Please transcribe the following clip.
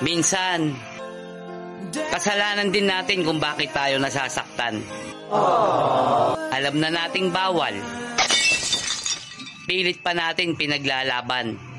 Minsan, kasalanan din natin kung bakit tayo nasasaktan. Alam na nating bawal. Pilit pa natin pinaglalaban.